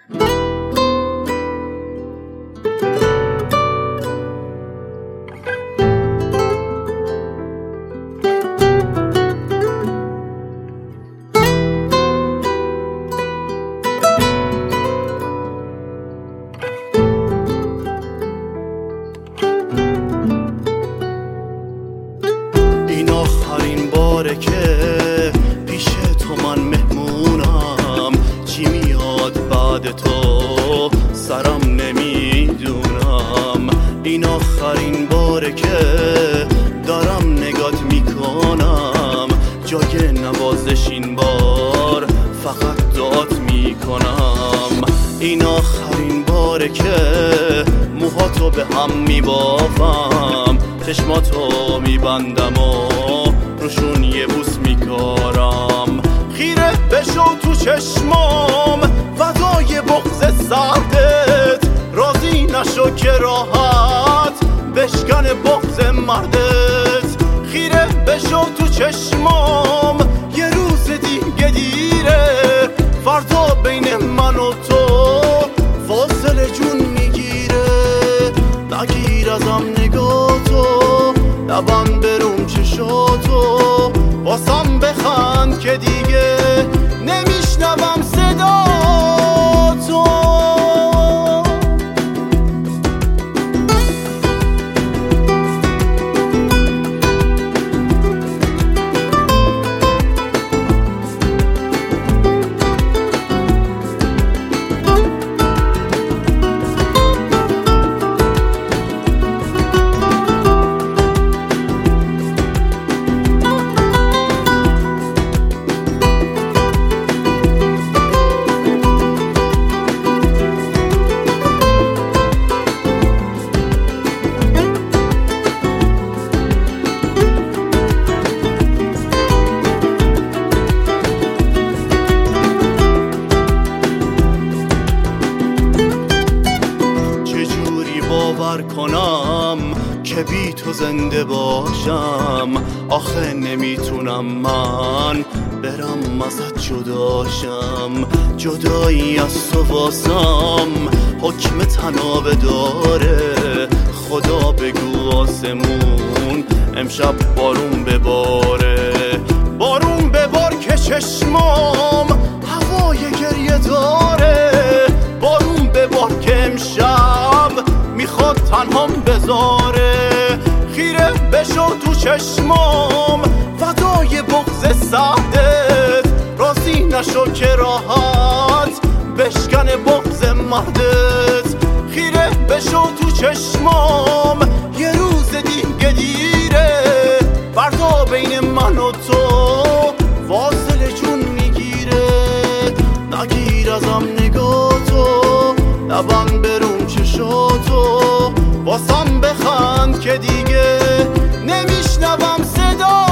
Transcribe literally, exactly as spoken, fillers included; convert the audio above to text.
که پیش تو من مهمونم، چی میاد بعد تو سرم نمیدونم. این آخرین باره که دارم نگات میکنم، جای نوازش این بار فقط دعات میکنم. این آخرین باره که موهاتو به هم میبافم، چشماتو میبندم و روشون یه بوس میکارم. خیره بشو تو چشمام فدای بغض سردت، راضی نشو که راحت بشکن بغض مردت. خیره بشو تو چشمام یه روز دیگه دیره، فردا بین من و تو فاصله جون میگیره. نگیر ازم نگاتو، لبم بروم چشاتو، واسم بخند که دیگه نمیشنوم صدا تو. باور کنم که بی تو زنده باشم، آخه نمیتونم من برم ازت جداشم. جدایی از تو واسم حکم تنابه داره، خدا بگو آسمون امشب بارون بباره. بارون ببار که چشمام هوای گریه داره، بارون ببار که امشب میخواد تنهام بذاره. خیره بشو تو چشمام فدای بغض سردت، راضی نشو که راحت بشکن بغض مردت. خیره بشو تو چشمام یه روز دیگه دیره، فردا بین من و تو فاصله جون میگیره. نگیر ازم نگاتو، لبم بروم چشاتو، واسم بخند که دیگه نمیشنوم صدا